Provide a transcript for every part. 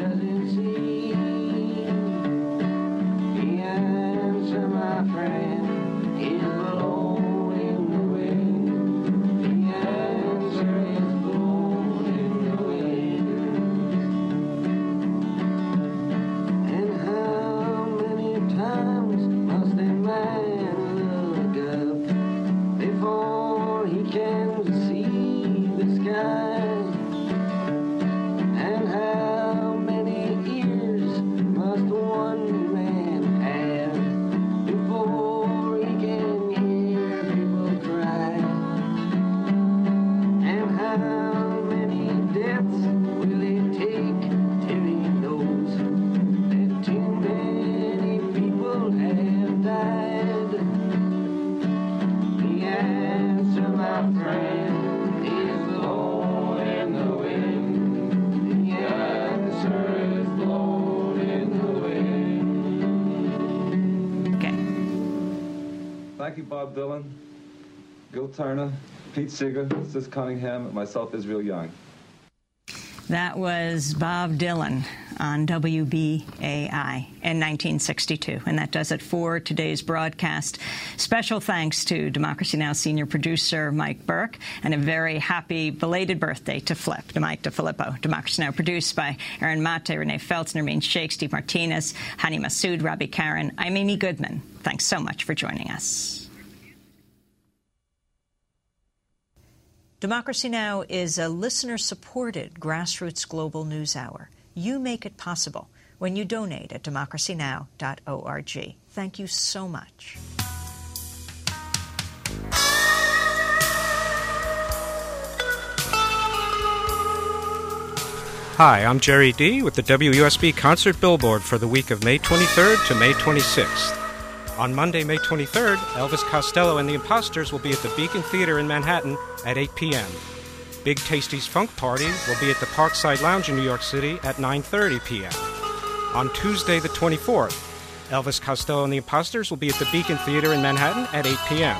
Thank you, Bob Dylan, Gil Turner, Pete Seeger, Sis Cunningham, and myself, Israel Young. That was Bob Dylan on WBAI in 1962, and that does it for today's broadcast. Special thanks to Democracy Now! Senior producer Mike Burke, and a very happy belated birthday to Mike DeFilippo. Democracy Now! Produced by Aaron Mate, Renee Feltz, Nermeen Sheikh, Steve Martinez, Hani Massoud, Robbie Karen. I'm Amy Goodman. Thanks so much for joining us. Democracy Now! Is a listener-supported grassroots global news hour. You make it possible when you donate at democracynow.org. Thank you so much. Hi, I'm Jerry D. with the WUSB Concert Billboard for the week of May 23rd to May 26th. On Monday, May 23rd, Elvis Costello and the Imposters will be at the Beacon Theater in Manhattan at 8 p.m. Big Tasty's Funk Party will be at the Parkside Lounge in New York City at 9:30 p.m. On Tuesday, the 24th, Elvis Costello and the Imposters will be at the Beacon Theater in Manhattan at 8 p.m.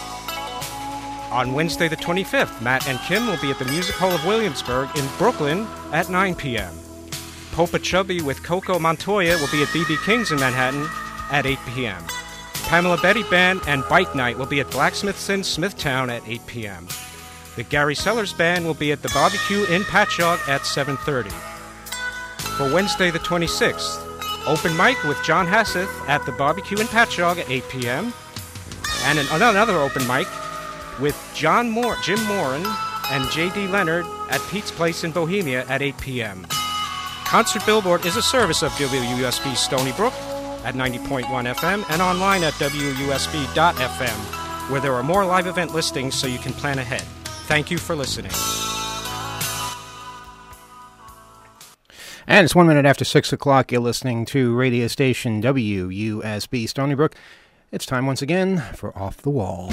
On Wednesday, the 25th, Matt and Kim will be at the Music Hall of Williamsburg in Brooklyn at 9 p.m. Popa Chubby with Coco Montoya will be at B.B. King's in Manhattan at 8 p.m. Pamela Betty Band and Bike Night will be at Blacksmith's in Smithtown at 8 p.m. The Gary Sellers Band will be at the Barbecue in Patchogue at 7:30. For Wednesday, the 26th, open mic with John Hasseth at the Barbecue in Patchogue at 8 p.m. And another open mic with Jim Moran and J.D. Leonard at Pete's Place in Bohemia at 8 p.m. Concert Billboard is a service of WUSB Stony Brook at 90.1 FM and online at WUSB.FM, where there are more live event listings so you can plan ahead. Thank you for listening. And it's 1 minute after 6 o'clock. You're listening to radio station WUSB Stony Brook. It's time once again for Off the Wall.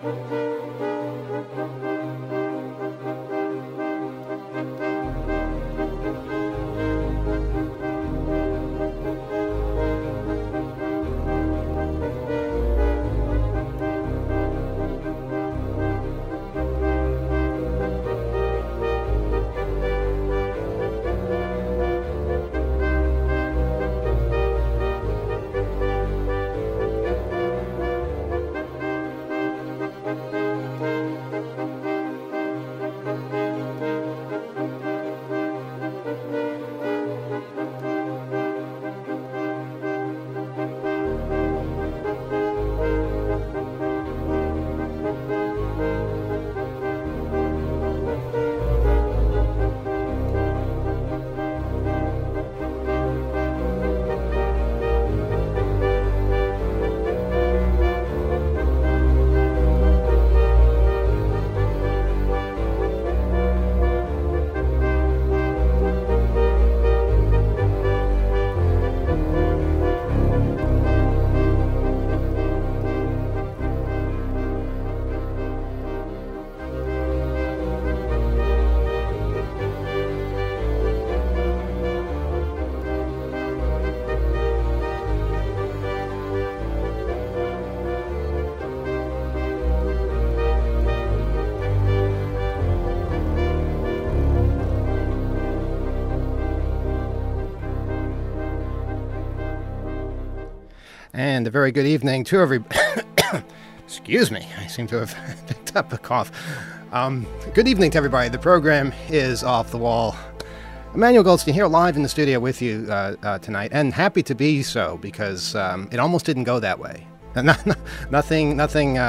And a very good evening to everybody. Excuse me, I seem to have picked up a cough. Good evening to everybody. The program is Off the Wall. Emmanuel Goldstein here live in the studio with you tonight, and happy to be so because it almost didn't go that way. Nothing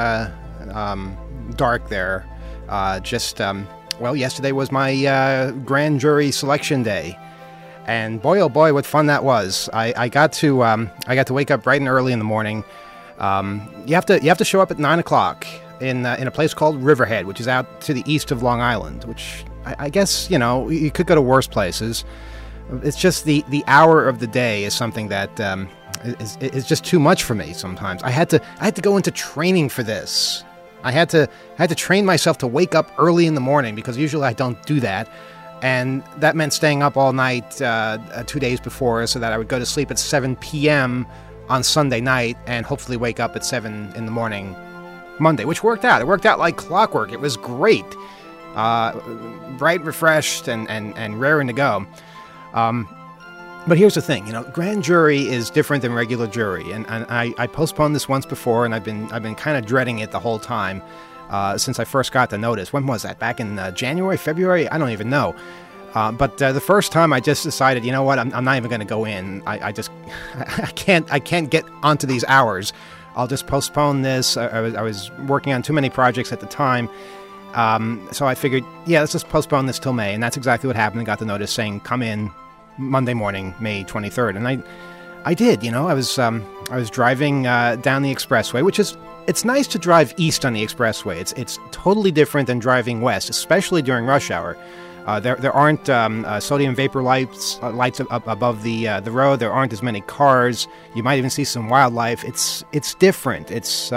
dark there. Well, yesterday was my grand jury selection day. And boy, oh boy, what fun that was! I got to wake up bright and early in the morning. You have to show up at 9 o'clock in a place called Riverhead, which is out to the east of Long Island. Which I guess you could go to worse places. It's just the hour of the day is something that is just too much for me. Sometimes I had to go into training for this. I had to train myself to wake up early in the morning because usually I don't do that. And that meant staying up all night 2 days before so that I would go to sleep at 7 p.m. on Sunday night and hopefully wake up at 7 in the morning Monday, which worked out. It worked out like clockwork. It was great. Bright, refreshed, and raring to go. But here's the thing, grand jury is different than regular jury. And I postponed this once before, and I've been kind of dreading it the whole time. Since I first got the notice. When was that? Back in January, February? I don't even know. But the first time I just decided, you know what? I'm not even going to go in. I can't get onto these hours. I'll just postpone this. I was working on too many projects at the time. So I figured, let's just postpone this till May. And that's exactly what happened. I got the notice saying, come in Monday morning, May 23rd. And I did, I was driving down the expressway, which is, it's nice to drive east on the expressway. It's totally different than driving west, especially during rush hour. There aren't sodium vapor lights up above the road. There aren't as many cars. You might even see some wildlife. It's different. It's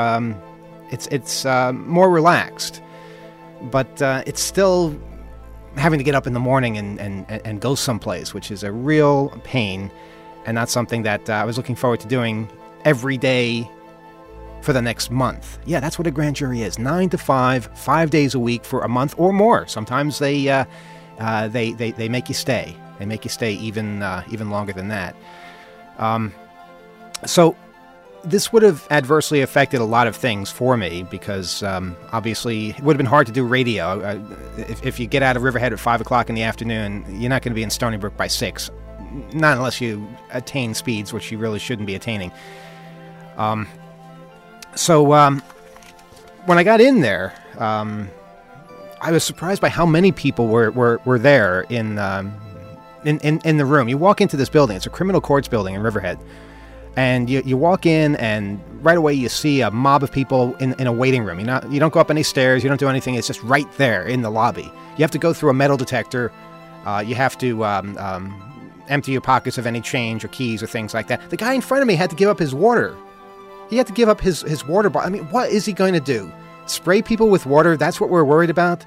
more relaxed, but it's still having to get up in the morning and go someplace, which is a real pain, and that's something that I was looking forward to doing every day for the next month. Yeah, that's what a grand jury is. 9 to 5, 5 days a week for a month or more. Sometimes they make you stay. They make you stay even longer than that. So this would have adversely affected a lot of things for me because obviously it would have been hard to do radio. If you get out of Riverhead at 5 o'clock in the afternoon, you're not going to be in Stony Brook by 6. Not unless you attain speeds, which you really shouldn't be attaining. So when I got in there, I was surprised by how many people were there in the room. You walk into this building; it's a criminal courts building in Riverhead, and you walk in, and right away you see a mob of people in a waiting room. You don't go up any stairs, you don't do anything. It's just right there in the lobby. You have to go through a metal detector. You have to empty your pockets of any change or keys or things like that. The guy in front of me had to give up his water. He had to give up his water bottle. I mean, what is he going to do? spray people with water, that's what we're worried about?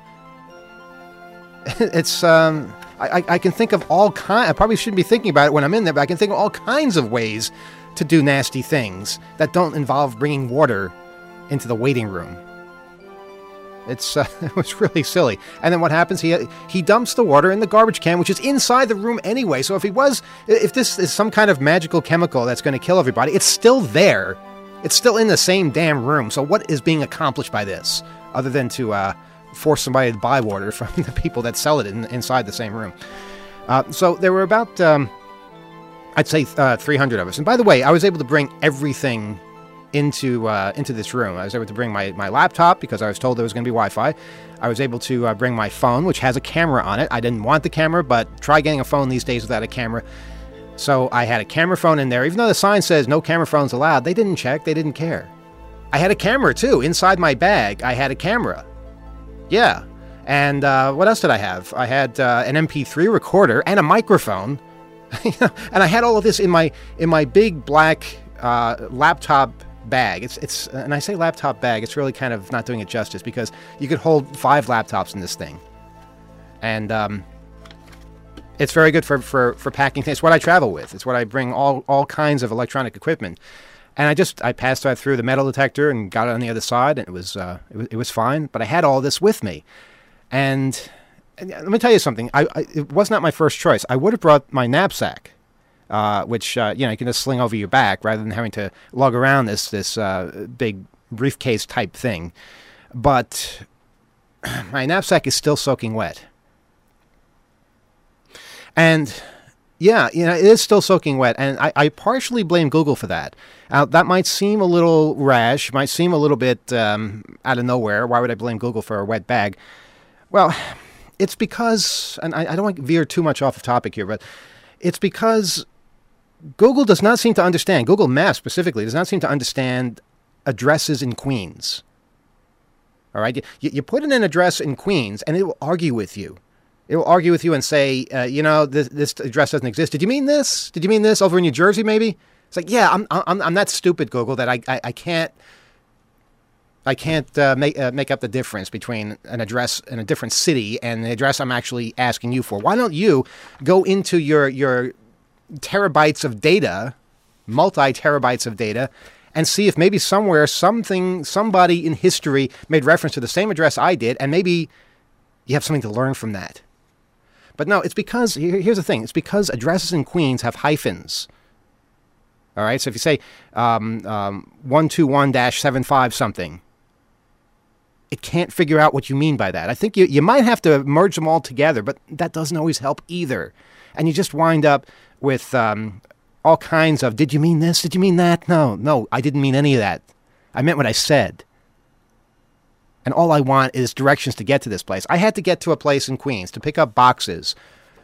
It's, I can think of all kinds, I probably shouldn't be thinking about it when I'm in there, but I can think of all kinds of ways to do nasty things that don't involve bringing water into the waiting room. It's it was really silly. And then what happens? He dumps the water in the garbage can, which is inside the room anyway. So if this is some kind of magical chemical that's going to kill everybody, it's still there. It's still in the same damn room. So what is being accomplished by this, other than to force somebody to buy water from the people that sell it inside the same room? So there were about, I'd say, 300 of us. And by the way, I was able to bring everything into this room. I was able to bring my laptop because I was told there was going to be Wi-Fi. I was able to bring my phone, which has a camera on it. I didn't want the camera, but try getting a phone these days without a camera. So I had a camera phone in there. Even though the sign says no camera phones allowed, they didn't check. They didn't care. I had a camera, too. Inside my bag, I had a camera. Yeah. And what else did I have? I had an MP3 recorder and a microphone. And I had all of this in my big black laptop bag. It's and I say laptop bag, it's really kind of not doing it justice because you could hold 5 laptops in this thing. And it's very good for packing things. It's what I travel with. It's what I bring, all kinds of electronic equipment. And I passed right through the metal detector and got it on the other side, and it was fine. But I had all this with me. And let me tell you something. It was not my first choice. I would have brought my knapsack, which you can just sling over your back rather than having to lug around this big briefcase type thing. But my knapsack is still soaking wet. And yeah, it is still soaking wet, and I partially blame Google for that. That might seem a little rash, might seem a little bit out of nowhere. Why would I blame Google for a wet bag? Well, it's because, and I don't want to veer too much off the topic here, but it's because Google does not seem to understand, Google Maps specifically, does not seem to understand addresses in Queens. All right? You put in an address in Queens, and it will argue with you. It will argue with you and say, this address doesn't exist. Did you mean this? Did you mean this over in New Jersey, maybe? It's like, yeah, I'm that stupid, Google, that I can't make up the difference between an address in a different city and the address I'm actually asking you for. Why don't you go into your terabytes of data, multi-terabytes of data, and see if maybe somewhere somebody in history made reference to the same address I did, and maybe you have something to learn from that. But no, it's because, here's the thing, it's because addresses in Queens have hyphens. All right, so if you say 121-75 something, it can't figure out what you mean by that. I think you might have to merge them all together, but that doesn't always help either. And you just wind up with all kinds of, did you mean this? Did you mean that? No, I didn't mean any of that. I meant what I said. And all I want is directions to get to this place. I had to get to a place in Queens to pick up boxes.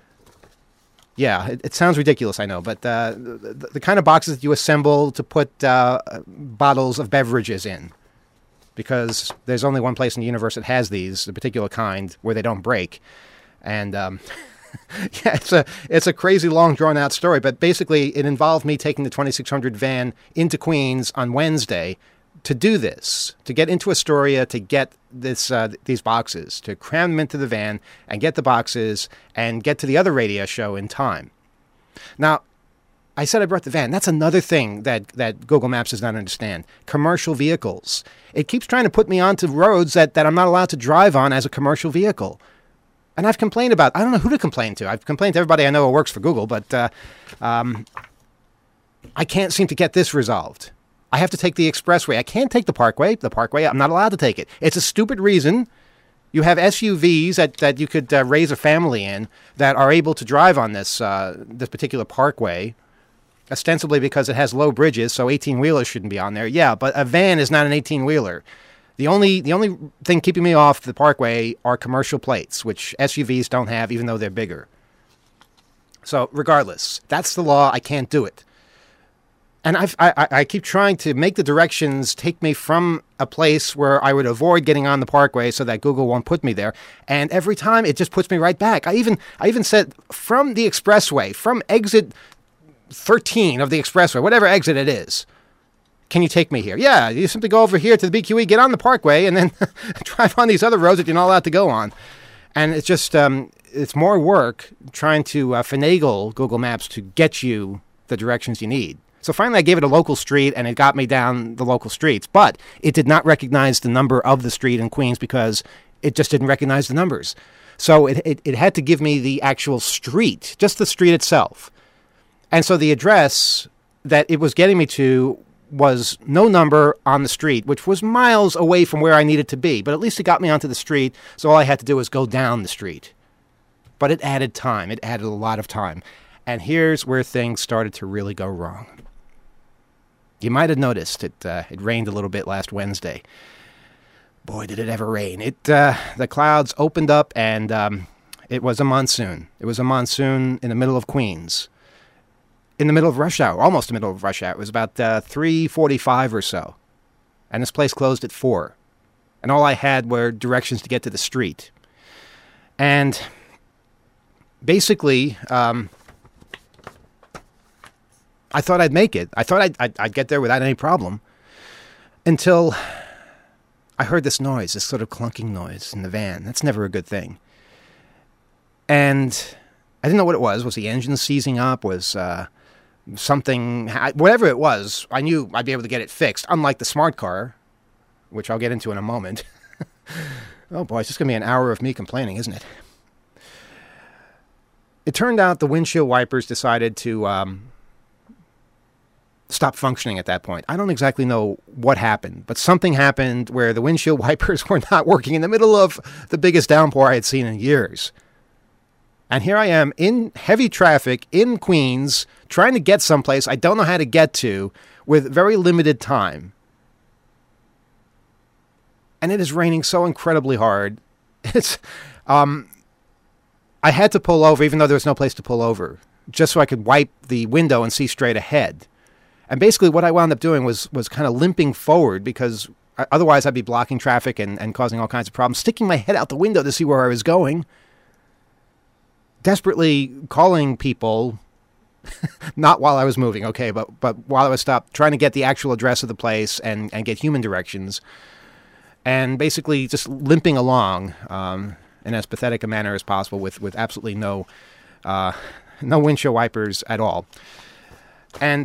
Yeah, it sounds ridiculous, I know, but the kind of boxes that you assemble to put bottles of beverages in. Because there's only one place in the universe that has these, a particular kind, where they don't break. And yeah, it's a crazy, long, drawn-out story. But basically, it involved me taking the 2600 van into Queens on Wednesday to do this, to get into Astoria, to get these boxes, to cram them into the van and get the boxes and get to the other radio show in time. Now, I said I brought the van. That's another thing that Google Maps does not understand. Commercial vehicles. It keeps trying to put me onto roads that I'm not allowed to drive on as a commercial vehicle. And I've complained about, I don't know who to complain to. I've complained to everybody I know who works for Google, but I can't seem to get this resolved. I have to take the expressway. I can't take the parkway. The parkway, I'm not allowed to take it. It's a stupid reason. You have SUVs that you could raise a family in that are able to drive on this particular parkway, ostensibly because it has low bridges, so 18-wheelers shouldn't be on there. Yeah, but a van is not an 18-wheeler. The only thing keeping me off the parkway are commercial plates, which SUVs don't have, even though they're bigger. So regardless, that's the law. I can't do it. And I keep trying to make the directions take me from a place where I would avoid getting on the parkway so that Google won't put me there. And every time it just puts me right back. I even said from the expressway, from exit 13 of the expressway, whatever exit it is, can you take me here? Yeah, you simply go over here to the BQE, get on the Parkway, and then drive on these other roads that you're not allowed to go on. And it's just, it's more work trying to finagle Google Maps to get you the directions you need. So finally I gave it a local street, and it got me down the local streets. But it did not recognize the number of the street in Queens because it just didn't recognize the numbers. So it had to give me the actual street, just the street itself. And so the address that it was getting me to was no number on the street, which was miles away from where I needed to be. But at least it got me onto the street, so all I had to do was go down the street. But it added time. It added a lot of time. And here's where things started to really go wrong. You might have noticed it rained a little bit last Wednesday. Boy, did it ever rain. The clouds opened up, and it was a monsoon. It was a monsoon in the middle of Queens. In the middle of rush hour, almost the middle of rush hour. It was about 3:45 or so. And this place closed at 4. And all I had were directions to get to the street. And basically, I thought I'd make it. I thought I'd get there without any problem. Until I heard this noise, this sort of clunking noise in the van. That's never a good thing. And I didn't know what it was. Was the engine seizing up? Was something, whatever it was, I knew I'd be able to get it fixed, unlike the smart car, which I'll get into in a moment. Oh boy, it's just going to be an hour of me complaining, isn't it? It turned out the windshield wipers decided to stop functioning at that point. I don't exactly know what happened, but something happened where the windshield wipers were not working in the middle of the biggest downpour I had seen in years. And here I am in heavy traffic in Queens, trying to get someplace I don't know how to get to with very limited time. And it is raining so incredibly hard. It's, I had to pull over, even though there was no place to pull over, just so I could wipe the window and see straight ahead. And basically what I wound up doing was kind of limping forward, because otherwise I'd be blocking traffic and causing all kinds of problems, sticking my head out the window to see where I was going. Desperately calling people, not while I was moving, okay, but while I was stopped, trying to get the actual address of the place and get human directions, and basically just limping along in as pathetic a manner as possible with absolutely no windshield wipers at all. And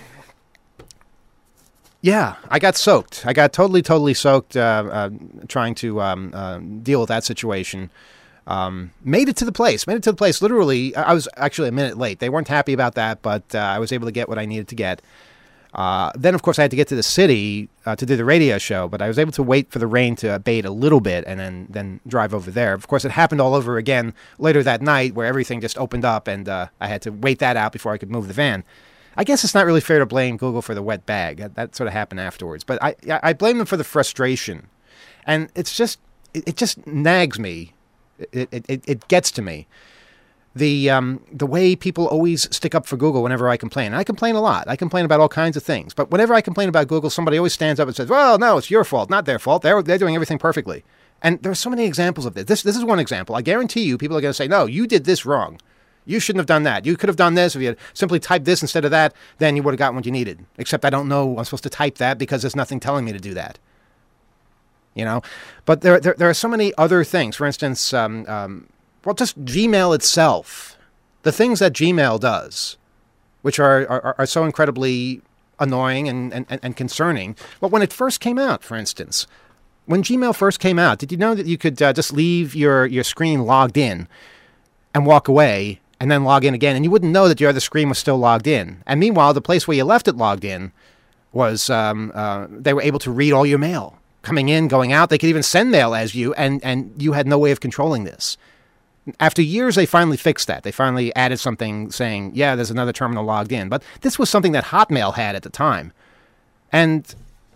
yeah, I got soaked. I got totally soaked trying to deal with that situation. Made it to the place. Literally, I was actually a minute late. They weren't happy about that, but I was able to get what I needed to get. Then, of course, I had to get to the city to do the radio show, but I was able to wait for the rain to abate a little bit and then drive over there. Of course, it happened all over again later that night, where everything just opened up, and I had to wait that out before I could move the van. I guess it's not really fair to blame Google for the wet bag. That sort of happened afterwards. But I blame them for the frustration. And it just nags me. It gets to me. The way people always stick up for Google whenever I complain. And I complain a lot. I complain about all kinds of things. But whenever I complain about Google, somebody always stands up and says, well, no, it's your fault, not their fault. They're doing everything perfectly. And there are so many examples of this. This is one example. I guarantee you people are going to say, no, you did this wrong. You shouldn't have done that. You could have done this. If you had simply typed this instead of that, then you would have gotten what you needed. Except I don't know I'm supposed to type that because there's nothing telling me to do that. You know? But there are so many other things. For instance, just Gmail itself. The things that Gmail does, which are so incredibly annoying and concerning. But when it first came out, for instance, when Gmail first came out, did you know that you could just leave your screen logged in and walk away and then log in again, and you wouldn't know that your other screen was still logged in? And meanwhile, the place where you left it logged in was they were able to read all your mail coming in, going out. They could even send mail as you, and you had no way of controlling this. After years, they finally fixed that. They finally added something saying, yeah, there's another terminal logged in. But this was something that Hotmail had at the time. And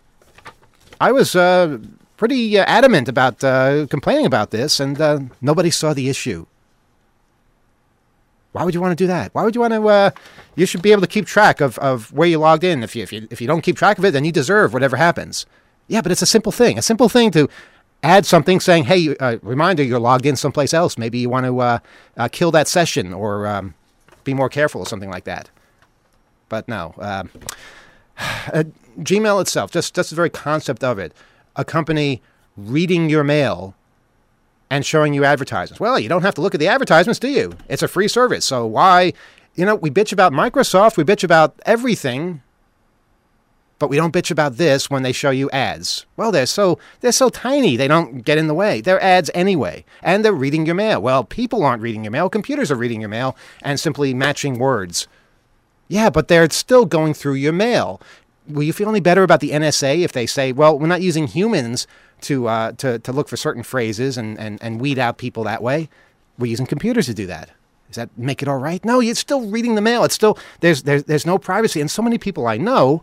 I was pretty adamant about complaining about this, and nobody saw the issue. Why would you want to do that? Why would you want to? You should be able to keep track of where you logged in. If you don't keep track of it, then you deserve whatever happens. Yeah, but it's a simple thing. A simple thing to add something saying, hey, reminder, you're logged in someplace else. Maybe you want to kill that session or be more careful or something like that. But no. Gmail itself, just the very concept of it, a company reading your mail and showing you advertisements. Well, you don't have to look at the advertisements, do you? It's a free service. So why, we bitch about Microsoft, we bitch about everything, but we don't bitch about this when they show you ads. Well, they're so tiny, they don't get in the way. They're ads anyway, and they're reading your mail. Well, people aren't reading your mail, computers are reading your mail and simply matching words. Yeah, but they're still going through your mail. Will you feel any better about the NSA if they say, well, we're not using humans to look for certain phrases and weed out people that way? We're using computers to do that. Does that make it all right? No, you're still reading the mail. It's still, there's no privacy. And so many people I know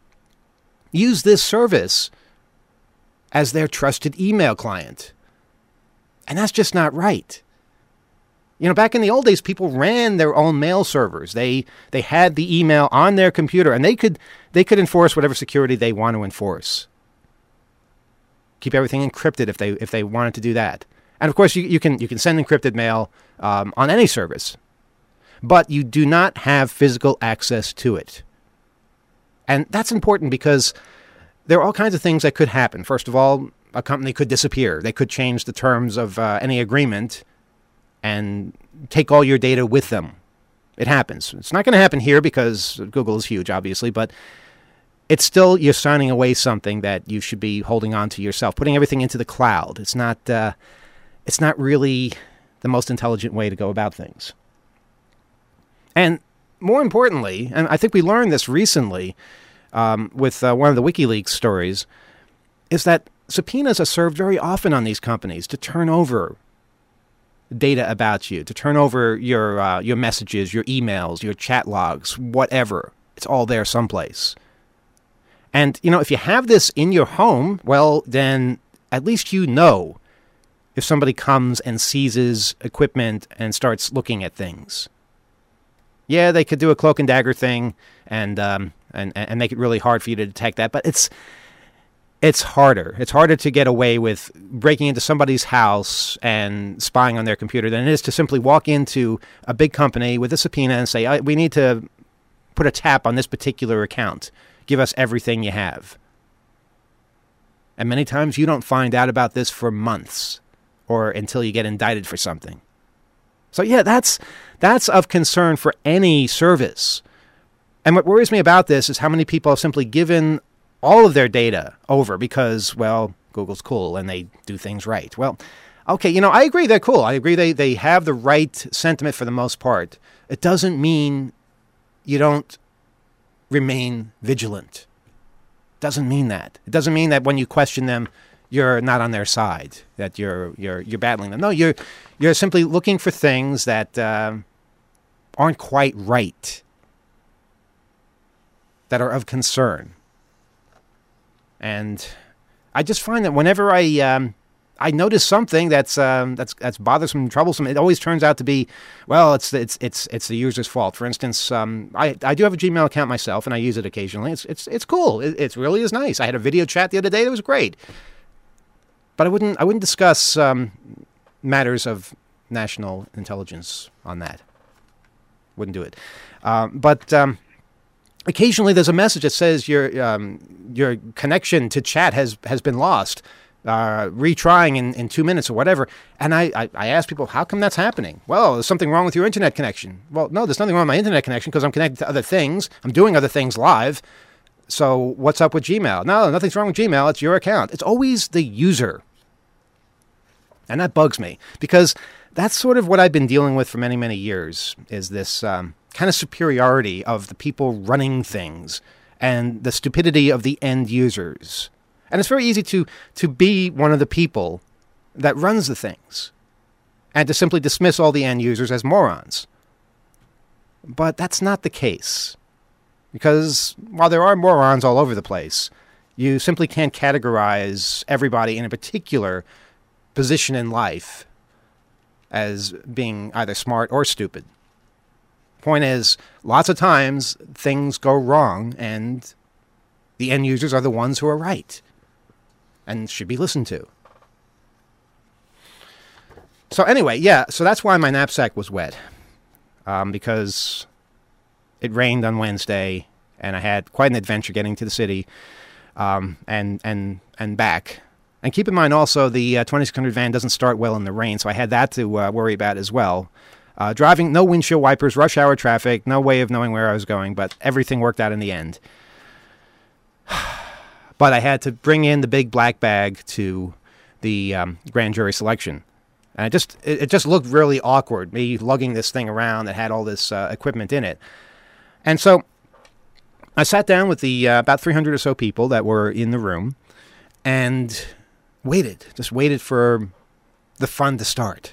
use this service as their trusted email client. And that's just not right. Back in the old days, people ran their own mail servers. They had the email on their computer, and they could enforce whatever security they want to enforce. Keep everything encrypted if they wanted to do that. And of course, you can send encrypted mail on any service, but you do not have physical access to it. And that's important because there are all kinds of things that could happen. First of all, a company could disappear. They could change the terms of any agreement and take all your data with them. It happens. It's not going to happen here because Google is huge, obviously, but it's still, you're signing away something that you should be holding on to yourself, putting everything into the cloud. It's not really the most intelligent way to go about things. And more importantly, and I think we learned this recently with one of the WikiLeaks stories, is that subpoenas are served very often on these companies to turn over data about you, to turn over your messages, your emails, your chat logs, whatever. It's all there someplace. And, if you have this in your home, well, then at least if somebody comes and seizes equipment and starts looking at things. Yeah, they could do a cloak and dagger thing and make it really hard for you to detect that, but it's harder. It's harder to get away with breaking into somebody's house and spying on their computer than it is to simply walk into a big company with a subpoena and say, we need to put a tap on this particular account. Give us everything you have. And many times you don't find out about this for months or until you get indicted for something. So yeah, that's of concern for any service. And what worries me about this is how many people have simply given all of their data over because, well, Google's cool and they do things right. Well, okay, I agree they're cool. I agree they have the right sentiment for the most part. It doesn't mean you don't remain vigilant. It doesn't mean that. It doesn't mean that when you question them, you're not on their side, that you're battling them. No, you're simply looking for things that aren't quite right, that are of concern. And I just find that whenever I notice something that's bothersome and troublesome, it always turns out to be, well, it's the user's fault. For instance, I do have a Gmail account myself, and I use it occasionally. It's cool. It really is nice. I had a video chat the other day that was great. But I wouldn't discuss matters of national intelligence on that. Wouldn't do it. But occasionally there's a message that says your connection to chat has been lost. Retrying in 2 minutes or whatever. And I ask people, how come that's happening? Well, there's something wrong with your internet connection. Well, no, there's nothing wrong with my internet connection because I'm connected to other things. I'm doing other things live. So what's up with Gmail? No, nothing's wrong with Gmail. It's your account. It's always the user. And that bugs me because that's sort of what I've been dealing with for many, many years is this kind of superiority of the people running things and the stupidity of the end users. And it's very easy to be one of the people that runs the things and to simply dismiss all the end users as morons. But that's not the case. Because while there are morons all over the place, you simply can't categorize everybody in a particular position in life as being either smart or stupid. Point is, lots of times things go wrong and the end users are the ones who are right and should be listened to. So anyway, yeah, so that's why my knapsack was wet. Because it rained on Wednesday and I had quite an adventure getting to the city and back. And keep in mind also the 2600 van doesn't start well in the rain, so I had that to worry about as well. Driving, no windshield wipers, rush hour traffic, no way of knowing where I was going, but everything worked out in the end. But I had to bring in the big black bag to the grand jury selection. And it just looked really awkward, me lugging this thing around that had all this equipment in it. And so I sat down with the about 300 or so people that were in the room and just waited for the fun to start.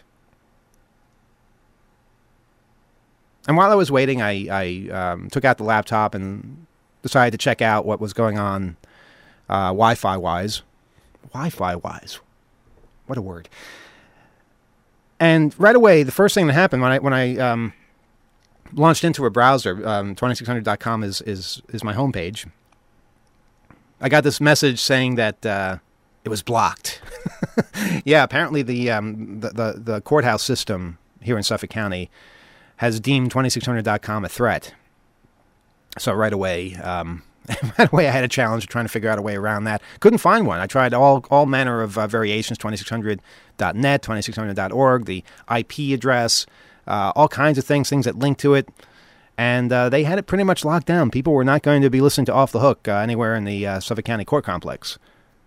And while I was waiting, I took out the laptop and decided to check out what was going on Wi-Fi-wise. Wi-Fi-wise. What a word. And right away, the first thing that happened when I launched into a browser, 2600.com is my homepage, I got this message saying that it was blocked. Yeah, apparently the courthouse system here in Suffolk County has deemed 2600.com a threat. So right away, I had a challenge of trying to figure out a way around that. Couldn't find one. I tried all manner of variations, 2600.net, 2600.org, the IP address, all kinds of things that link to it. And they had it pretty much locked down. People were not going to be listening to Off the Hook anywhere in the Suffolk County court complex.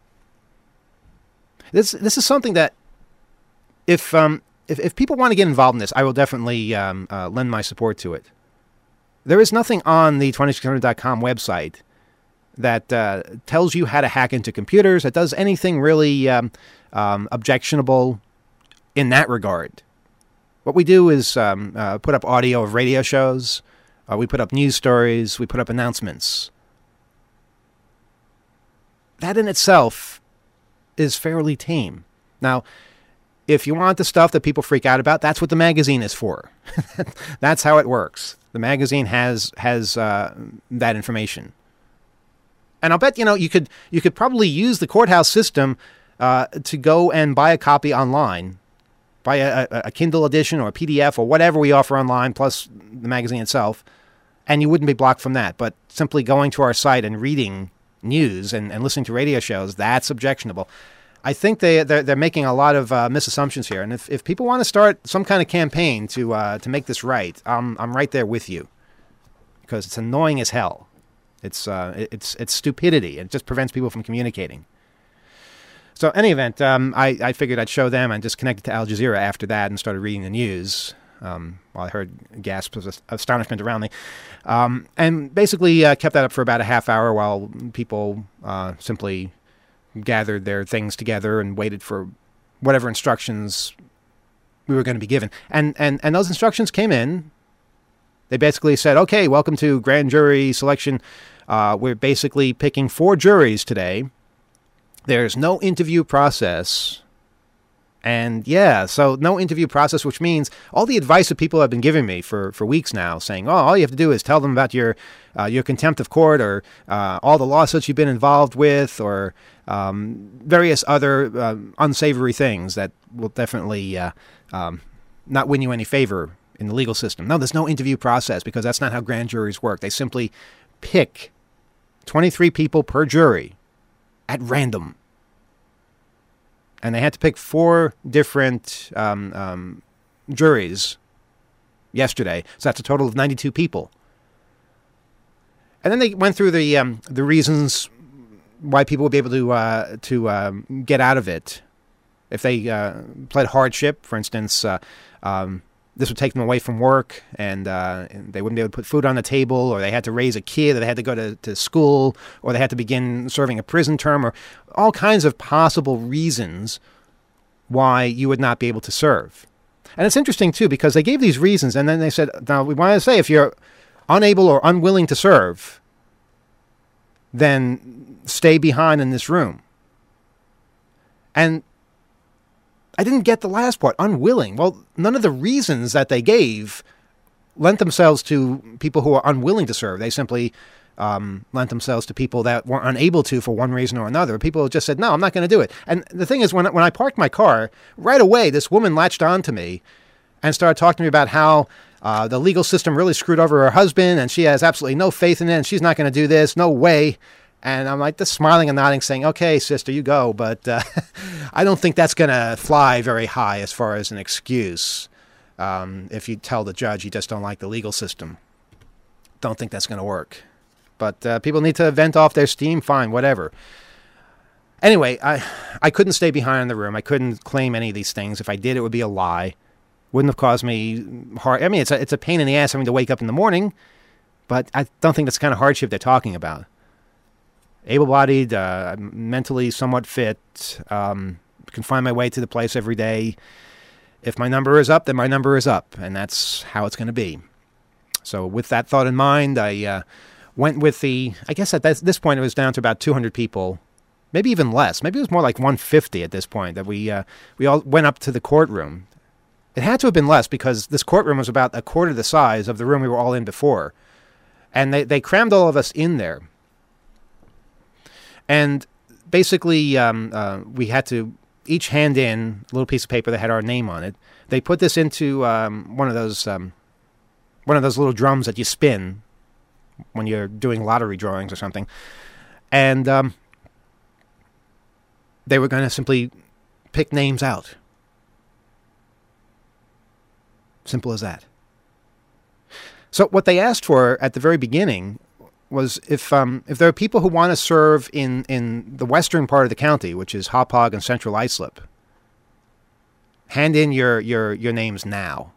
This is something that if people want to get involved in this, I will definitely lend my support to it. There is nothing on the 2600.com website that tells you how to hack into computers, that does anything really objectionable in that regard. What we do is put up audio of radio shows, we put up news stories, we put up announcements. That in itself is fairly tame. Now, if you want the stuff that people freak out about, that's what the magazine is for. That's how it works. The magazine has that information. And I'll bet, you could probably use the courthouse system to go and buy a copy online, buy a Kindle edition or a PDF or whatever we offer online, plus the magazine itself, and you wouldn't be blocked from that. But simply going to our site and reading news and listening to radio shows, that's objectionable. I think they're making a lot of misassumptions here, and if people want to start some kind of campaign to make this right, I'm right there with you, because it's annoying as hell. It's stupidity. It just prevents people from communicating. So, in any event, I figured I'd show them, and just connected to Al Jazeera after that and started reading the news. While I heard gasps of astonishment around me, and basically kept that up for about a half hour while people simply gathered their things together and waited for whatever instructions we were going to be given. And those instructions came in. They basically said, okay, welcome to grand jury selection. We're basically picking 4 juries today. There's no interview process. And yeah, so no interview process, which means all the advice that people have been giving me for weeks now, saying, all you have to do is tell them about your contempt of court, or all the lawsuits you've been involved with, or various other unsavory things that will definitely not win you any favor in the legal system. No, there's no interview process, because that's not how grand juries work. They simply pick 23 people per jury at random. And they had to pick 4 different juries yesterday. So that's a total of 92 people. And then they went through the reasons why people would be able to get out of it. If they pled hardship, for instance, this would take them away from work, and they wouldn't be able to put food on the table, or they had to raise a kid, or they had to go to school, or they had to begin serving a prison term, or all kinds of possible reasons why you would not be able to serve. And it's interesting, too, because they gave these reasons, and then they said, now, we want to say if you're unable or unwilling to serve, then stay behind in this room. And I didn't get the last part, unwilling. Well, none of the reasons that they gave lent themselves to people who are unwilling to serve. They simply lent themselves to people that were unable to for one reason or another. People just said, no, I'm not going to do it. And the thing is, when I parked my car, right away, this woman latched on to me and started talking to me about how The legal system really screwed over her husband, and she has absolutely no faith in it, and she's not going to do this. No way. And I'm like just smiling and nodding, saying, okay, sister, you go. But I don't think that's going to fly very high as far as an excuse. If you tell the judge you just don't like the legal system. Don't think that's going to work. But people need to vent off their steam, fine, whatever. Anyway, I couldn't stay behind in the room. I couldn't claim any of these things. If I did, it would be a lie. Wouldn't have caused me hard. I mean, it's a pain in the ass having to wake up in the morning, but I don't think that's the kind of hardship they're talking about. Able-bodied, mentally somewhat fit, can find my way to the place every day. If my number is up, then my number is up, and that's how it's going to be. So with that thought in mind, I went with I guess at this point it was down to about 200 people, maybe even less. Maybe it was more like 150 at this point that we all went up to the courtroom. It had to have been less because this courtroom was about a quarter the size of the room we were all in before. And they crammed all of us in there. And basically we had to each hand in a little piece of paper that had our name on it. They put this into one of those little drums that you spin when you're doing lottery drawings or something. And they were going to simply pick names out. Simple as that. So what they asked for at the very beginning was if there are people who want to serve in the western part of the county, which is Hauppauge and Central Islip, hand in your names now.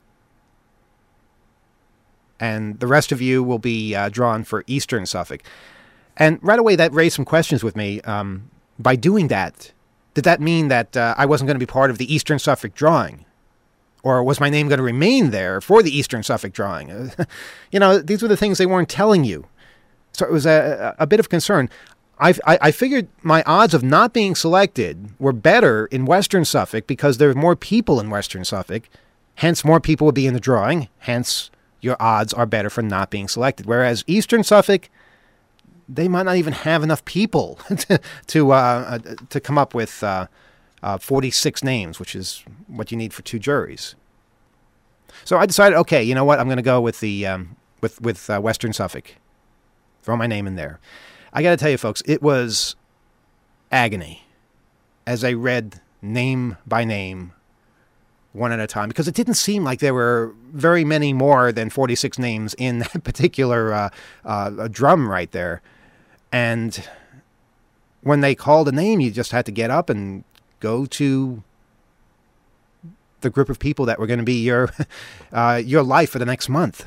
And the rest of you will be drawn for Eastern Suffolk. And right away that raised some questions with me. By doing that, did that mean that I wasn't going to be part of the Eastern Suffolk drawing? Or was my name going to remain there for the Eastern Suffolk drawing? These were the things they weren't telling you. So it was a bit of concern. I figured my odds of not being selected were better in Western Suffolk because there were more people in Western Suffolk. Hence, more people would be in the drawing. Hence, your odds are better for not being selected. Whereas Eastern Suffolk, they might not even have enough people to come up with 46 names, which is what you need for 2 juries. So I decided, okay, you know what? I'm going to go with the with Western Suffolk. Throw my name in there. I got to tell you, folks, it was agony as I read name by name, one at a time, because it didn't seem like there were very many more than 46 names in that particular drum right there. And when they called a name, you just had to get up and go to the group of people that were going to be your life for the next month.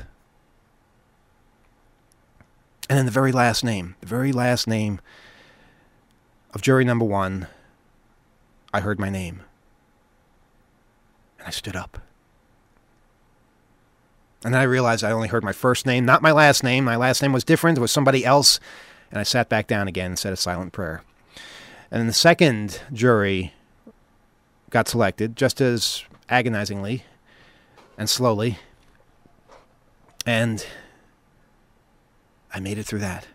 And then the very last name of jury number 1, I heard my name. And I stood up. And then I realized I only heard my first name, not my last name. My last name was different. It was somebody else. And I sat back down again and said a silent prayer. And then the second jury got selected, just as agonizingly and slowly. And I made it through that.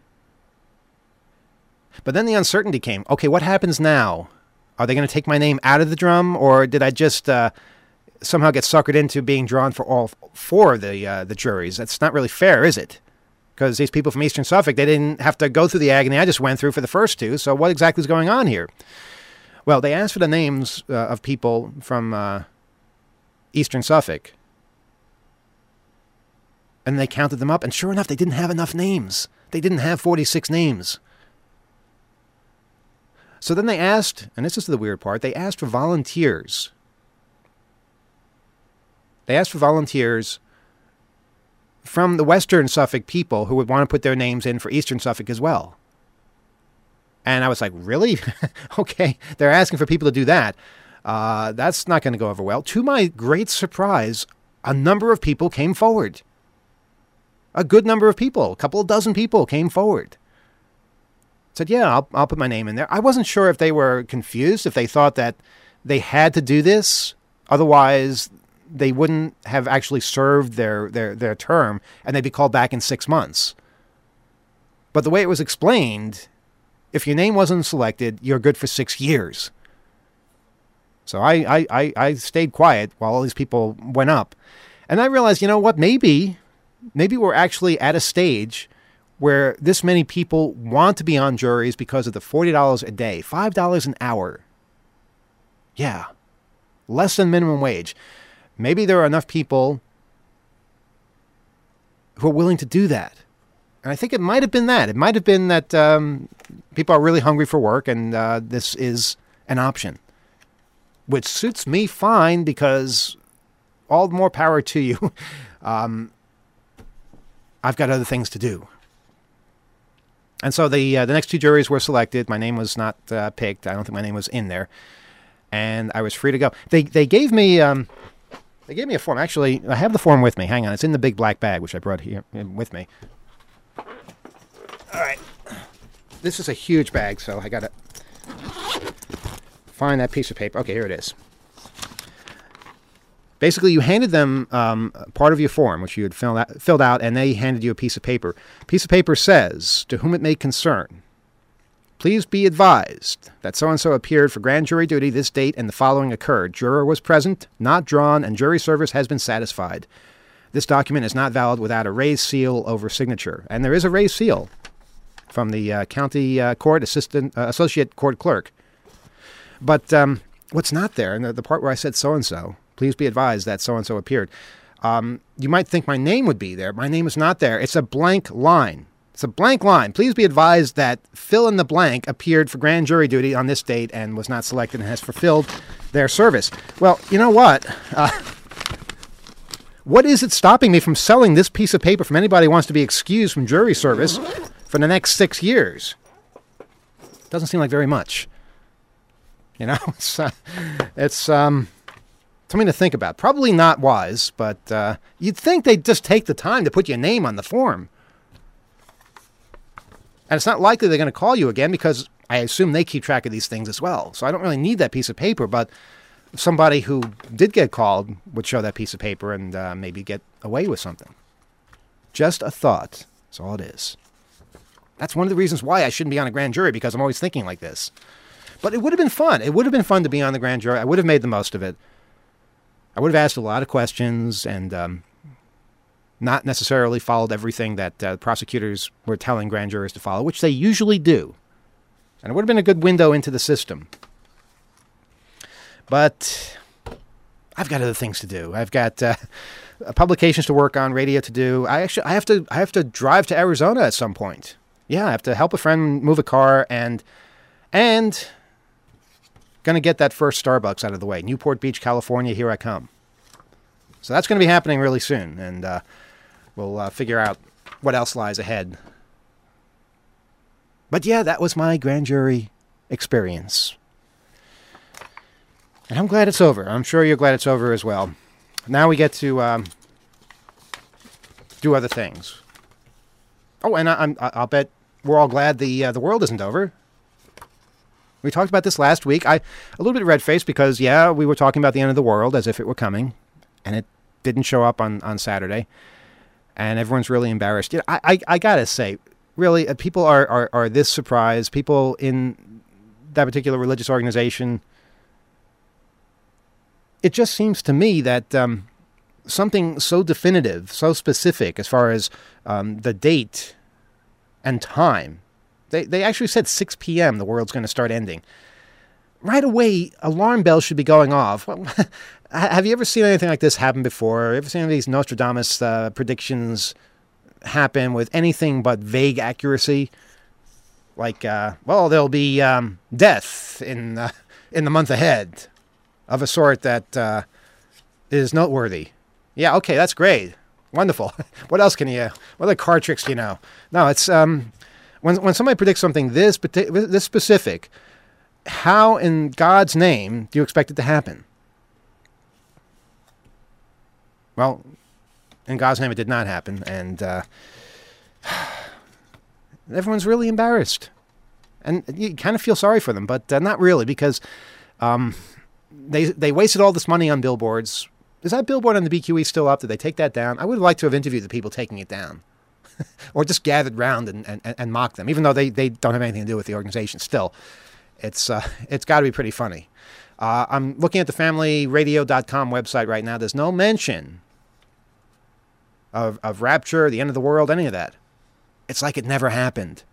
But then the uncertainty came. Okay, what happens now? Are they going to take my name out of the drum, or did I just somehow get suckered into being drawn for all 4 of the juries? That's not really fair, is it? Because these people from Eastern Suffolk, they didn't have to go through the agony I just went through for the first 2, so what exactly is going on here? Well, they asked for the names of people from Eastern Suffolk. And they counted them up, and sure enough, they didn't have enough names. They didn't have 46 names. So then they asked, and this is the weird part, they asked for volunteers. They asked for volunteers from the Western Suffolk people who would want to put their names in for Eastern Suffolk as well. And I was like, really? Okay, they're asking for people to do that. That's not going to go over well. To my great surprise, a number of people came forward. A good number of people, a couple of dozen people came forward. Said, yeah, I'll put my name in there. I wasn't sure if they were confused, if they thought that they had to do this. Otherwise, they wouldn't have actually served their term, and they'd be called back in 6 months. But the way it was explained, if your name wasn't selected, you're good for 6 years. So I stayed quiet while all these people went up. And I realized, you know what, maybe we're actually at a stage where this many people want to be on juries because of the $40 a day, $5 an hour. Yeah, less than minimum wage. Maybe there are enough people who are willing to do that. And I think it might have been that. It might have been that people are really hungry for work, and this is an option, which suits me fine because all the more power to you. I've got other things to do. And so the next two juries were selected. My name was not picked. I don't think my name was in there. And I was free to go. They gave me a form. Actually, I have the form with me. Hang on. It's in the big black bag, which I brought here with me. All right. This is a huge bag, so I got to find that piece of paper. Okay, here it is. Basically, you handed them part of your form, which you had filled out, and they handed you a piece of paper. Piece of paper says, "To whom it may concern, please be advised that so-and-so appeared for grand jury duty this date and the following occurred. Juror was present, not drawn, and jury service has been satisfied. This document is not valid without a raised seal over signature." And there is a raised seal from the county court associate court clerk. But what's not there, and the part where I said so-and-so, please be advised that so-and-so appeared. You might think my name would be there. My name is not there. It's a blank line. It's a blank line. Please be advised that fill in the blank appeared for grand jury duty on this date and was not selected and has fulfilled their service. Well, you know what? What is it stopping me from selling this piece of paper from anybody who wants to be excused from jury service for the next 6 years? Doesn't seem like very much. You know, it's something to think about. Probably not wise, but you'd think they'd just take the time to put your name on the form. And it's not likely they're going to call you again because I assume they keep track of these things as well. So I don't really need that piece of paper, but somebody who did get called would show that piece of paper and maybe get away with something. Just a thought. That's all it is. That's one of the reasons why I shouldn't be on a grand jury, because I'm always thinking like this. But it would have been fun. It would have been fun to be on the grand jury. I would have made the most of it. I would have asked a lot of questions and not necessarily followed everything that prosecutors were telling grand jurors to follow, which they usually do. And it would have been a good window into the system. But I've got other things to do. I've got publications to work on, radio to do. I have to drive to Arizona at some point. Yeah, I have to help a friend move a car and going to get that first Starbucks out of the way. Newport Beach, California, here I come. So that's going to be happening really soon, and we'll figure out what else lies ahead. But yeah, that was my grand jury experience. And I'm glad it's over. I'm sure you're glad it's over as well. Now we get to do other things. Oh, and I'll bet we're all glad the world isn't over. We talked about this last week. A little bit red-faced because, yeah, we were talking about the end of the world as if it were coming, and it didn't show up on Saturday, and everyone's really embarrassed. You know, I gotta say, really, people are this surprised. People in that particular religious organization. It just seems to me that something so definitive, so specific as far as the date and time. They actually said 6 p.m. the world's going to start ending. Right away, alarm bells should be going off. Well, have you ever seen anything like this happen before? Ever seen any of these Nostradamus predictions happen with anything but vague accuracy? Like, well, there'll be death in the month ahead of a sort that is noteworthy. Yeah, okay, that's great. Wonderful. What else what other card tricks do you know? No, it's... When somebody predicts something this specific, how in God's name do you expect it to happen? Well, in God's name it did not happen, and everyone's really embarrassed. And you kind of feel sorry for them, but not really, because they wasted all this money on billboards. Is that billboard on the BQE still up? Did they take that down? I would like to have interviewed the people taking it down. Or just gathered round and mocked them, even though they don't have anything to do with the organization. Still, it's got to be pretty funny. I'm looking at the FamilyRadio.com website right now. There's no mention of rapture, the end of the world, any of that. It's like it never happened.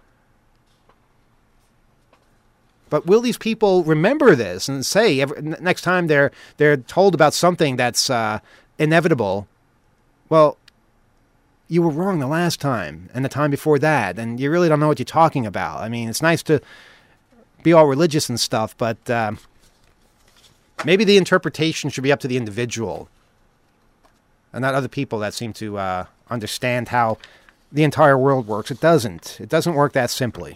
But will these people remember this and say next time they're told about something that's inevitable, well, you were wrong the last time and the time before that, and you really don't know what you're talking about. I mean, it's nice to be all religious and stuff, but maybe the interpretation should be up to the individual and not other people that seem to understand how the entire world works. It doesn't. It doesn't work that simply.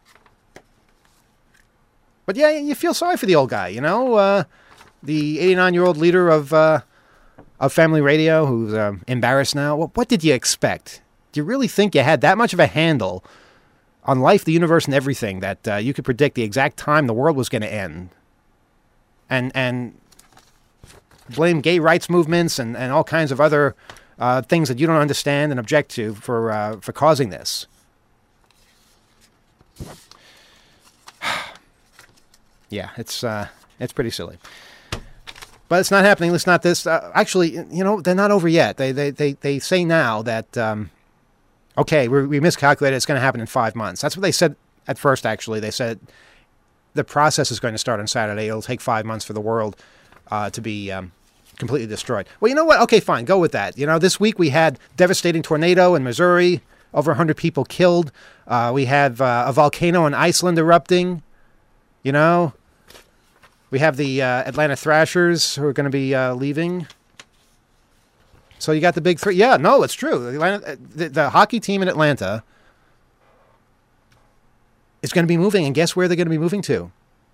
But yeah, you feel sorry for the old guy, you know? The 89-year-old leader of Family Radio who's embarrassed now. What did you expect? Do you really think you had that much of a handle on life, the universe, and everything that you could predict the exact time the world was going to end? And blame gay rights movements and all kinds of other things that you don't understand and object to for causing this. Yeah, it's pretty silly. But it's not happening. It's not this. Actually, you know, they're not over yet. They say now that, okay, we miscalculated. It's going to happen in 5 months. That's what they said at first, actually. They said the process is going to start on Saturday. It'll take 5 months for the world to be completely destroyed. Well, you know what? Okay, fine. Go with that. You know, this week we had devastating tornado in Missouri. Over 100 people killed. We have a volcano in Iceland erupting. You know, we have the Atlanta Thrashers who are going to be leaving. So you got the big three. Yeah, no, it's true. The hockey team in Atlanta is going to be moving, and guess where they're going to be moving to?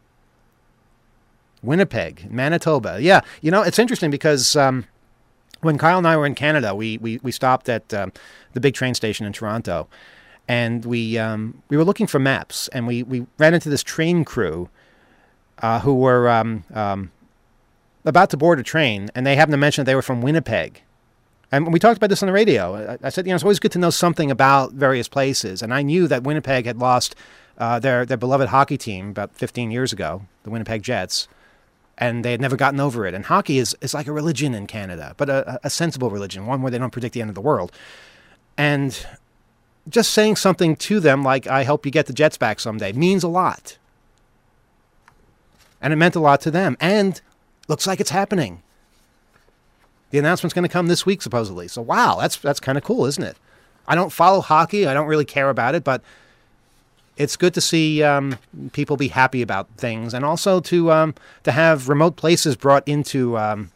Winnipeg, Manitoba. Yeah, you know, it's interesting because when Kyle and I were in Canada, we stopped at the big train station in Toronto, and we were looking for maps, and we ran into this train crew who were about to board a train, and they happened to mention that they were from Winnipeg. And we talked about this on the radio. I said, you know, it's always good to know something about various places, and I knew that Winnipeg had lost their beloved hockey team about 15 years ago, the Winnipeg Jets, and they had never gotten over it. And hockey is like a religion in Canada, but a sensible religion, one where they don't predict the end of the world. And just saying something to them like, I hope you get the Jets back someday, means a lot. And it meant a lot to them. And looks like it's happening. The announcement's going to come this week, supposedly. So, wow, that's kind of cool, isn't it? I don't follow hockey. I don't really care about it, but it's good to see people be happy about things, and also to have remote places brought into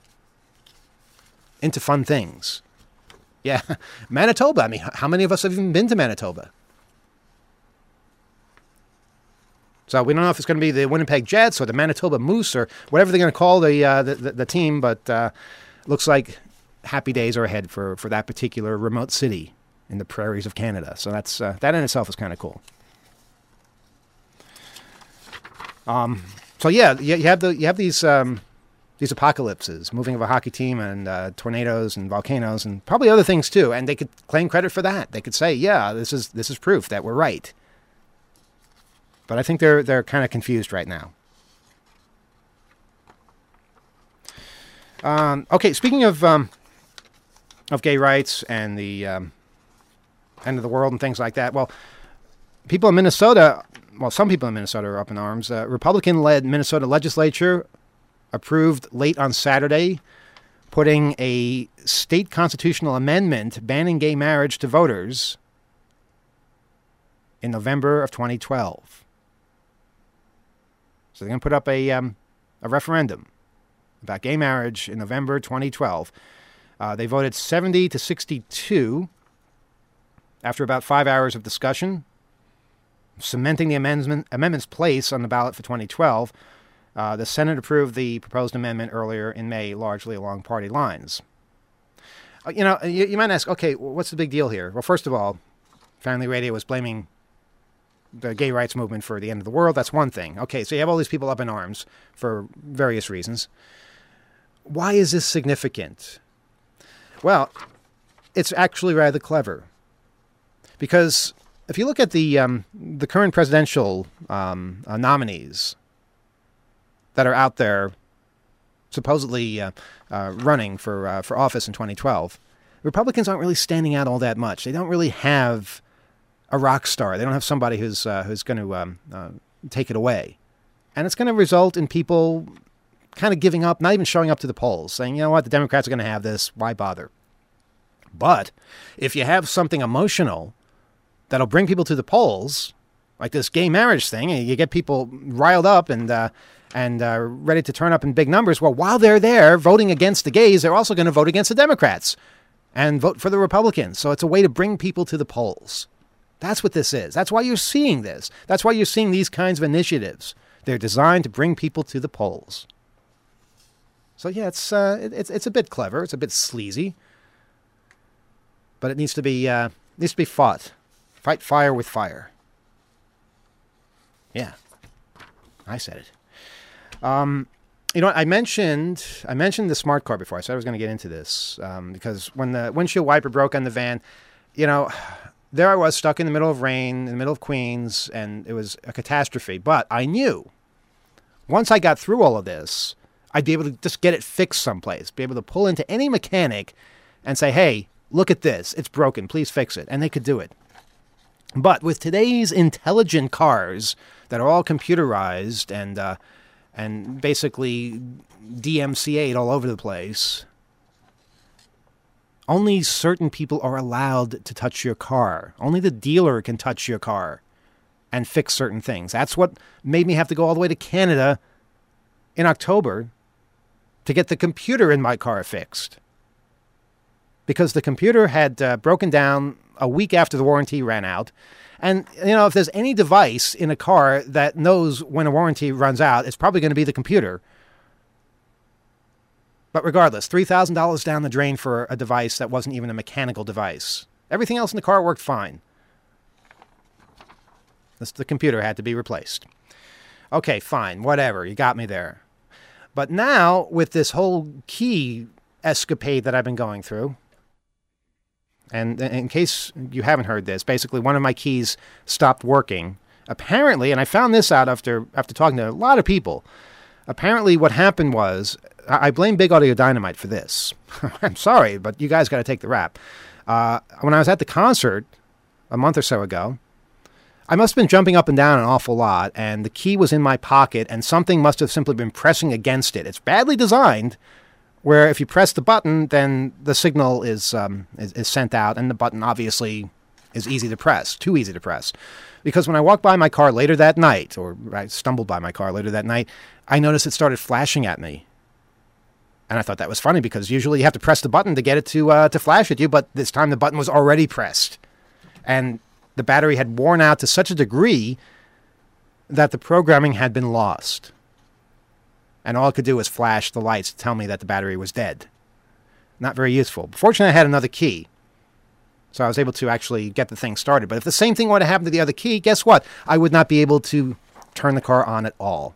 fun things. Yeah, Manitoba. I mean, how many of us have even been to Manitoba? So we don't know if it's going to be the Winnipeg Jets or the Manitoba Moose or whatever they're going to call the team, but looks like happy days are ahead for that particular remote city in the prairies of Canada. So that's that in itself is kind of cool. So yeah, you have these apocalypses, moving of a hockey team, and tornadoes and volcanoes, and probably other things too. And they could claim credit for that. They could say, yeah, this is proof that we're right. But I think they're kind of confused right now. Okay, speaking of gay rights and the end of the world and things like that, well, people in Minnesota. Well, some people in Minnesota are up in arms. Republican-led Minnesota legislature approved late on Saturday putting a state constitutional amendment banning gay marriage to voters in November of 2012. So they're going to put up a referendum about gay marriage in November 2012. They voted 70 to 62 after about 5 hours of discussion, cementing the amendment's place on the ballot for 2012. The Senate approved the proposed amendment earlier in May, largely along party lines. You know, you might ask, okay, what's the big deal here? Well, first of all, Family Radio was blaming the gay rights movement for the end of the world. That's one thing. Okay, so you have all these people up in arms for various reasons. Why is this significant? Well, it's actually rather clever. Because if you look at the current presidential nominees that are out there supposedly running for office in 2012, Republicans aren't really standing out all that much. They don't really have a rock star. They don't have somebody who's going to take it away. And it's going to result in people kind of giving up, not even showing up to the polls, saying, you know what, the Democrats are going to have this. Why bother? But if you have something emotional that'll bring people to the polls, like this gay marriage thing, and you get people riled up and ready to turn up in big numbers, well, while they're there voting against the gays, they're also going to vote against the Democrats and vote for the Republicans. So it's a way to bring people to the polls. That's what this is. That's why you're seeing this. That's why you're seeing these kinds of initiatives. They're designed to bring people to the polls. So yeah, it's a bit clever. It's a bit sleazy, but it needs to be fought. Fight fire with fire. Yeah, I said it. You know, I mentioned the smart car before. I said I was going to get into this because when the windshield wiper broke on the van, you know, there I was stuck in the middle of rain, in the middle of Queens, and it was a catastrophe. But I knew once I got through all of this, I'd be able to just get it fixed someplace, be able to pull into any mechanic and say, hey, look at this. It's broken. Please fix it. And they could do it. But with today's intelligent cars that are all computerized and basically DMCA'd all over the place, only certain people are allowed to touch your car. Only the dealer can touch your car and fix certain things. That's what made me have to go all the way to Canada in October to get the computer in my car fixed. Because the computer had broken down a week after the warranty ran out. And, you know, if there's any device in a car that knows when a warranty runs out, it's probably going to be the computer. But regardless, $3,000 down the drain for a device that wasn't even a mechanical device. Everything else in the car worked fine. The computer had to be replaced. Okay, fine, whatever, you got me there. But now, with this whole key escapade that I've been going through, and in case you haven't heard this, basically one of my keys stopped working. Apparently, and I found this out after talking to a lot of people, apparently what happened was, I blame Big Audio Dynamite for this. I'm sorry, but you guys got to take the rap. When I was at the concert a month or so ago, I must have been jumping up and down an awful lot, and the key was in my pocket, and something must have simply been pressing against it. It's badly designed, where if you press the button, then the signal is sent out, and the button obviously is easy to press, too easy to press. Because when I walked by my car later that night, or I stumbled by my car later that night, I noticed it started flashing at me. And I thought that was funny, because usually you have to press the button to get it to flash at you, but this time the button was already pressed. And the battery had worn out to such a degree that the programming had been lost. And all it could do was flash the lights to tell me that the battery was dead. Not very useful. Fortunately, I had another key, so I was able to actually get the thing started. But if the same thing would have happened to the other key, guess what? I would not be able to turn the car on at all.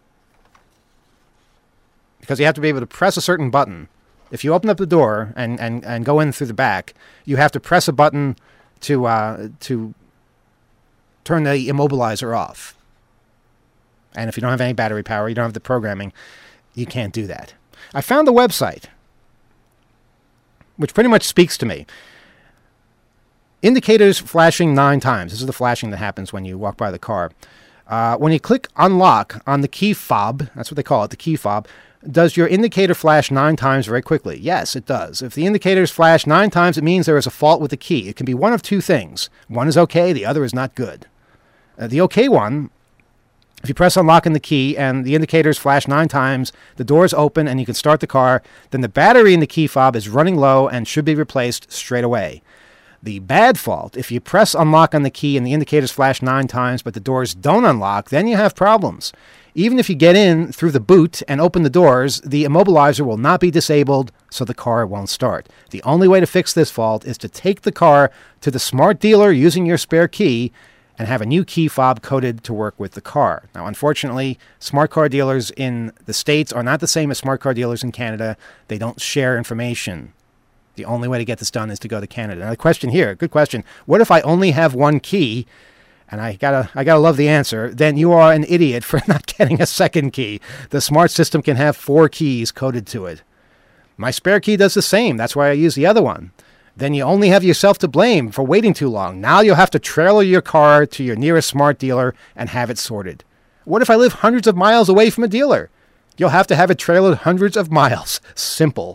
Because you have to be able to press a certain button. If you open up the door and go in through the back, you have to press a button to turn the immobilizer off. And if you don't have any battery power, you don't have the programming, you can't do that. I found the website, which pretty much speaks to me. Indicators flashing 9 times. This is the flashing that happens when you walk by the car. When you click unlock on the key fob, that's what they call it, the key fob, does your indicator flash 9 times very quickly? Yes, it does. If the indicators flash 9 times, it means there is a fault with the key. It can be one of 2 things. One is okay, the other is not good. The okay one, if you press unlock on the key and the indicators flash 9 times, the doors open and you can start the car, then the battery in the key fob is running low and should be replaced straight away. The bad fault, if you press unlock on the key and the indicators flash 9 times but the doors don't unlock, then you have problems. Even if you get in through the boot and open the doors, the immobilizer will not be disabled, so the car won't start. The only way to fix this fault is to take the car to the smart dealer using your spare key and have a new key fob coded to work with the car. Now, unfortunately, smart car dealers in the States are not the same as smart car dealers in Canada. They don't share information. The only way to get this done is to go to Canada. Now, the question here, good question. What if I only have one key? And I gotta love the answer. Then you are an idiot for not getting a second key. The smart system can have 4 keys coded to it. My spare key does the same. That's why I use the other one. then you only have yourself to blame for waiting too long. Now you'll have to trailer your car to your nearest smart dealer and have it sorted. What if I live hundreds of miles away from a dealer? You'll have to have it trailered hundreds of miles. Simple.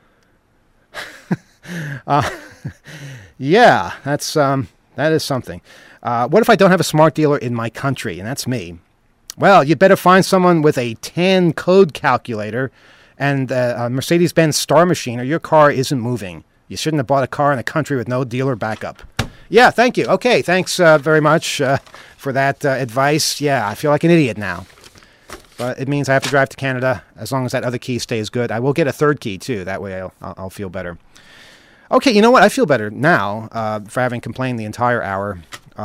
Yeah, that is something. What if I don't have a smart dealer in my country, and that's me? Well, you better find someone with a TAN code calculator and a Mercedes-Benz Star Machine, or your car isn't moving. You shouldn't have bought a car in a country with no dealer backup. Yeah, thank you. Okay, thanks very much for that advice. Yeah, I feel like an idiot now. But it means I have to drive to Canada. As long as that other key stays good, I will get a third key, too. That way I'll feel better. Okay, you know what? I feel better now for having complained the entire hour.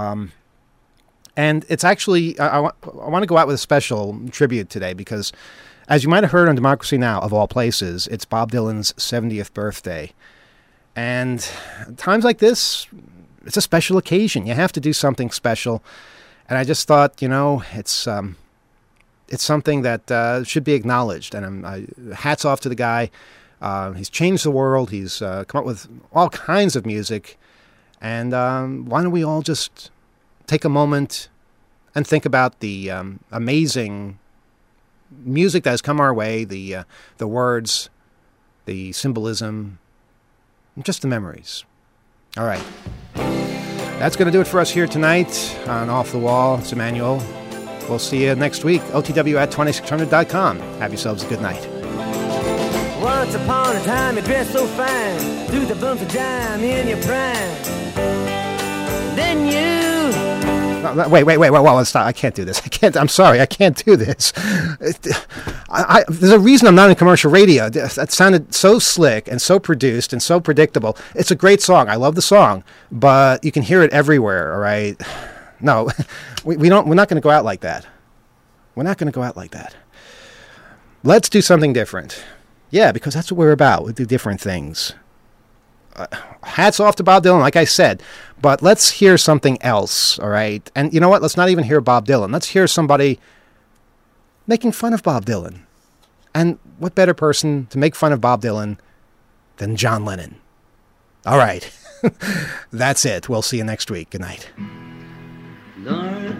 And it's actually, I want to go out with a special tribute today because, as you might have heard on Democracy Now!, of all places, it's Bob Dylan's 70th birthday. And times like this, it's a special occasion. You have to do something special. And I just thought, it's something that should be acknowledged. And hats off to the guy. He's changed the world. He's come up with all kinds of music. And why don't we all just take a moment and think about the amazing music that has come our way, the words, the symbolism, and just the memories. All right. That's going to do it for us here tonight on Off the Wall. It's Emmanuel. We'll see you next week. OTW at 2600.com. Have yourselves a good night. Once upon a time you dressed so fine, threw the bumps of dime in your prime. Then you... Wait, let's stop. I can't do this. I'm sorry, I can't do this. There's a reason I'm not in commercial radio. That sounded so slick and so produced and so predictable. It's a great song. I love the song, but you can hear it everywhere, all right? No, we're not going to go out like that. We're not going to go out like that. Let's do something different. Yeah, because that's what we're about. We do different things. Hats off to Bob Dylan, like I said. But let's hear something else, all right? And you know what? Let's not even hear Bob Dylan. Let's hear somebody making fun of Bob Dylan. And what better person to make fun of Bob Dylan than John Lennon? All right. That's it. We'll see you next week. Good night. Lord,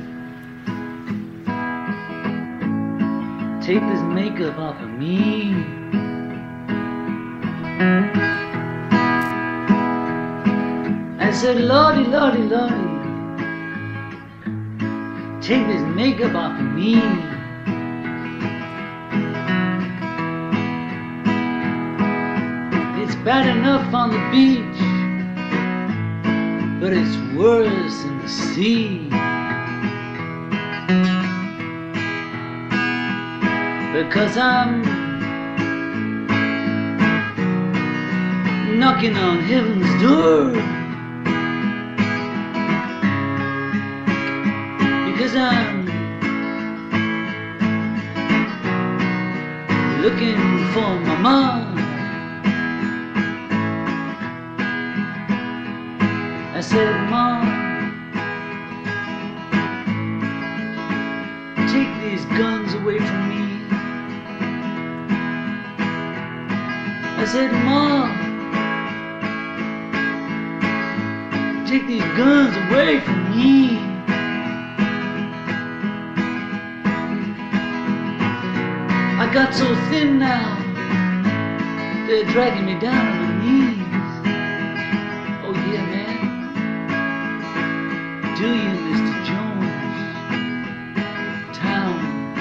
take this makeup off of me. I said, Lordy, Lordy, Lordy, take this makeup off of me. It's bad enough on the beach, but it's worse in the sea. Because I'm knocking on heaven's door. Because I'm looking for my mom. I said, Mom, take these guns away from me. I said, Mom, take these guns away from me. I got so thin now, they're dragging me down on my knees. Oh yeah, man. Do you, Mr. Jones? Town.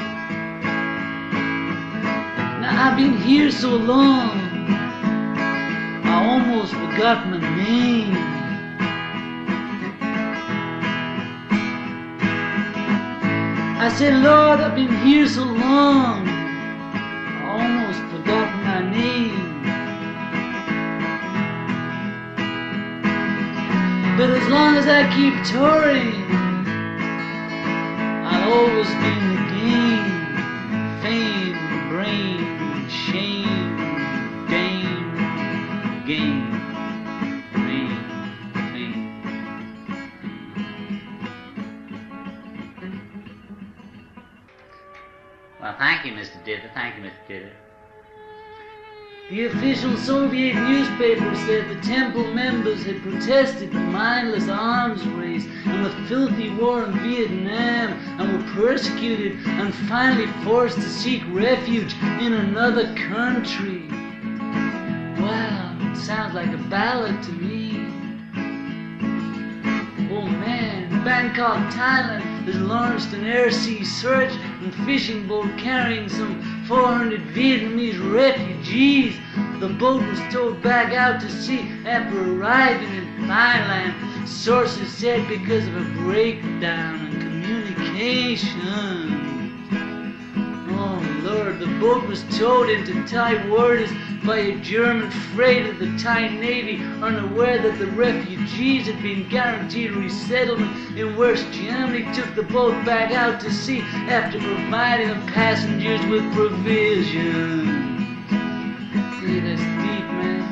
Now I've been here so long, I almost forgot my name. I said, Lord, I've been here so long, I almost forgot my name. But as long as I keep touring, I'll always be in the game. Fame, brain, shame, dame, game. Well, thank you, Mr. Dither. Thank you, Mr. Dither. The official Soviet newspaper said the temple members had protested the mindless arms race and the filthy war in Vietnam and were persecuted and finally forced to seek refuge in another country. Wow, it sounds like a ballad to me. Oh man, Bangkok, Thailand has launched an air-sea search and fishing boat carrying some 400 Vietnamese refugees. The boat was towed back out to sea after arriving in Thailand. Sources said because of a breakdown in communication. Oh Lord, the boat was towed into Thai waters by a German freighter. The Thai Navy, unaware that the refugees had been guaranteed resettlement in West Germany, took the boat back out to sea after providing the passengers with provisions. See, that's deep, man.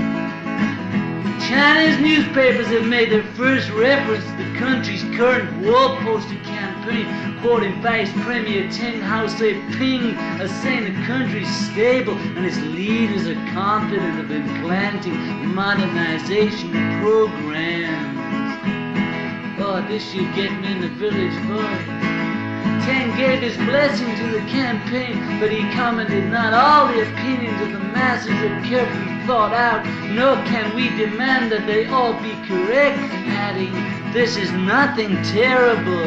Chinese newspapers have made their first reference to the country's current wall poster campaign, quoting Vice Premier Teng Hao-se-ping as saying the country's stable and its leaders are confident of implanting modernization programs. Oh, this should get me in the Village Voice. Teng gave his blessing to the campaign, but he commented not all the opinions of the masses are carefully thought out, nor can we demand that they all be correct, adding, this is nothing terrible.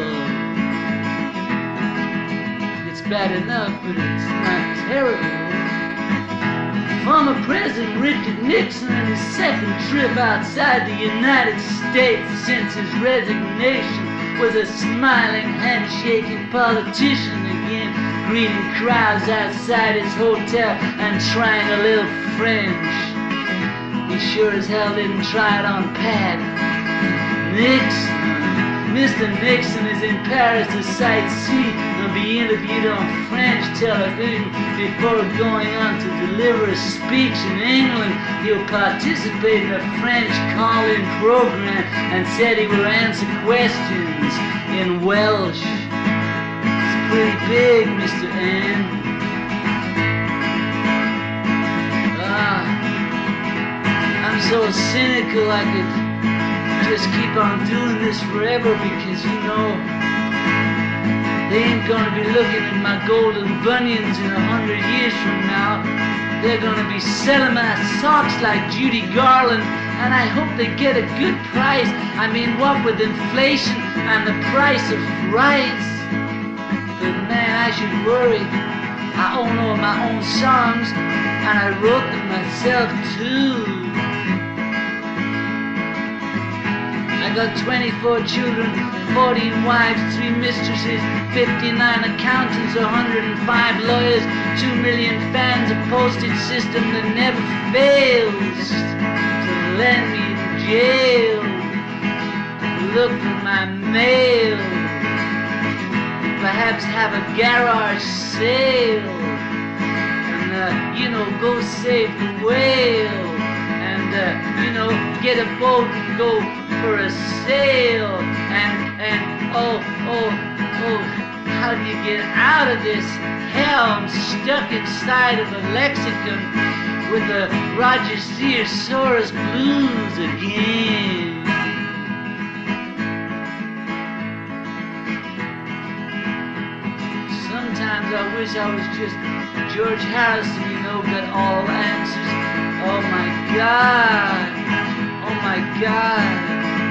It's bad enough, but it's not terrible. Former President Richard Nixon on his second trip outside the United States since his resignation was a smiling, handshaking politician again, greeting crowds outside his hotel and trying a little French. He sure as hell didn't try it on Pat Nixon. Mr. Nixon is in Paris to sightsee and be interviewed on French television before going on to deliver a speech in England. He'll participate in a French call-in program and said he will answer questions in Welsh. It's pretty big, Mr. N. I'm so cynical I could just keep on doing this forever because, you know, they ain't gonna be looking at my golden bunions in 100 years from now. They're gonna be selling my socks like Judy Garland, and I hope they get a good price. I mean, what with inflation and the price of rice. But man, I should worry. I own all my own songs, and I wrote them myself too. I got 24 children, 14 wives, 3 mistresses, 59 accountants, 105 lawyers, 2 million fans, a postage system that never fails to land me in jail. Look for my mail, perhaps have a garage sale, and you know, go save the whale, and you know, get a boat and go for a sail, and oh, how do you get out of this hell? I'm stuck inside of a lexicon with the Roger Sears-Soros blues again. Sometimes I wish I was just George Harrison, you know, got all answers. Oh my God, oh my God.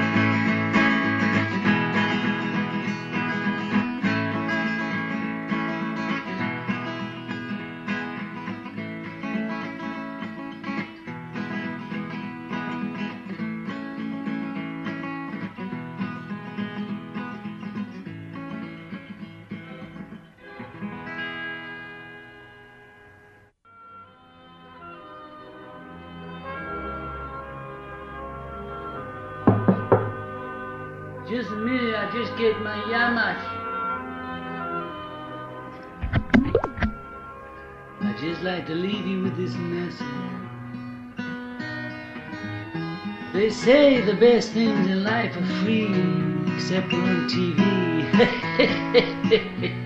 Just a minute, I just get my yamas. I'd just like to leave you with this message. They say the best things in life are free, except on TV.